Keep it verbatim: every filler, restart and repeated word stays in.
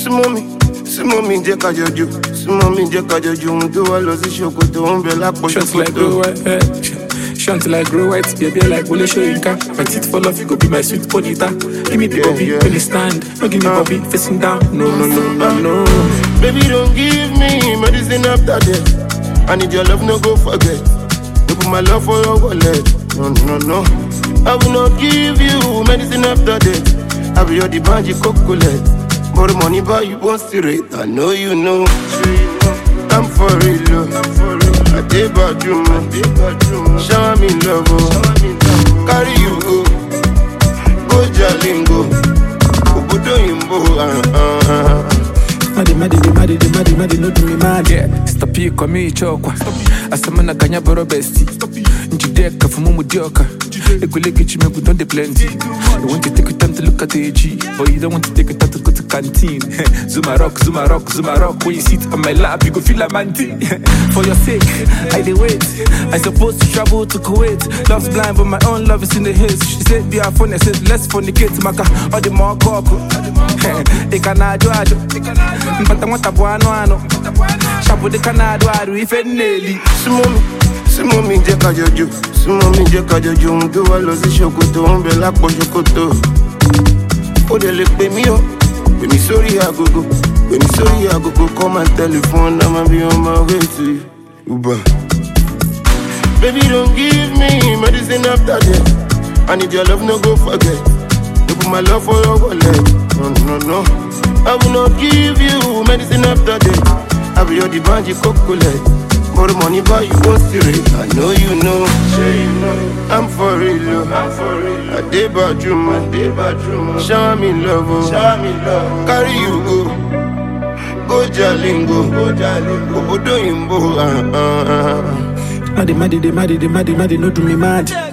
Sumomi, sumomi, jẹ́ ká jọjú. Sumomi, jẹ́ ká jọjú. Ohun tó wá lọ sí ṣòkòtò, ó ń bẹ lápò Shots like grow white, eh. Shots like grow white, baby like Wole Soyinka. My teeth for love, you go be my sweet bonita. Give me the Yeah, bobby, yeah. when you stand. Don't give me Uh. bobby, facing down. No, no, no, no, no. Baby, don't give me medicine after death. I need your love, no go forget. You put my love for your wallet. No, no, no. I will not give you medicine after death. I will your banji cocolet. More money, but you won't see it. I know you know. I'm for real. I did about you, man. Shower me love, oh. Carry you go. Go Jalingo. Obodo Yimbo, uh, uh, uh. Madi, madi, di, madi, di, madi, madi, no do me mad. Yeah, stop you, come here, chokwa. Asamana kanya boro besti. Njideka for mumu dioka. Egule gichi me don't de plenty. You want to take your time to look at the G, but you don't want to take your time to go to canteen. Zuma rock, Zuma rock, Zuma rock. When you sit on my lap, you go feel like man thing. For your sake, I dey wait. I supposed to travel to Kuwait. Love's blind, but my own love is in the haze. She said, be a phone. I said, let's fornicate, maka. All the more coco. Ekanado ado. But I want a buano ano. Shabu de Canado ado. If it nearly. Sumomi, sumomi, jẹ́ ká jọjú. Sumomi, jẹ́ ká jọjú. Ohun tó wá lọ sí ṣòkòtò, ó ń bẹ lápò ṣòkòtò. Ó dẹ̀ lè pè mí o, pè mí sórí agogo. Pè mí sórí agogo, call my telephone, I'ma be on my way to you. Uber. Baby, don't give me medicine after death. I need your love, no go forget. You put my love for your wallet. No, no, no. I will not give you medicine after death. I will your banji cocolet. More money, but you won't see it. I know you know. I'm for real. I'm for real. I did about you, man. Shower me love, oh. Shower me love. Carry you go. Go Jalingo. Go Jalingo. Obodo Yimbo. Uh, uh, uh. Madi, madi, di, madi, di, madi, madi, no do me mad.